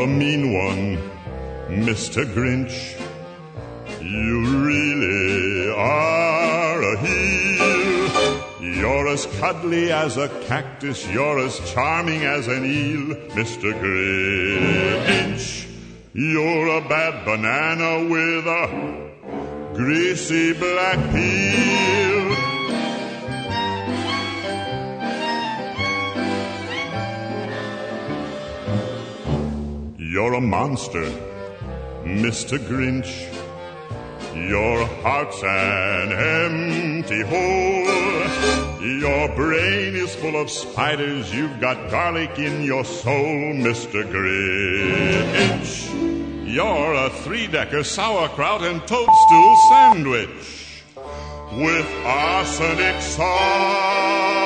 a mean one, Mr. Grinch. You really are a heel. You're as cuddly as a cactus, you're as charming as an eel, Mr. Grinch. You're a bad banana with a greasy black peel. You're a monster, Mr. Grinch. Your heart's an empty hole. Your brain is full of spiders. You've got garlic in your soul, Mr. Grinch. You're a three-decker sauerkraut and toadstool sandwich with arsenic sauce.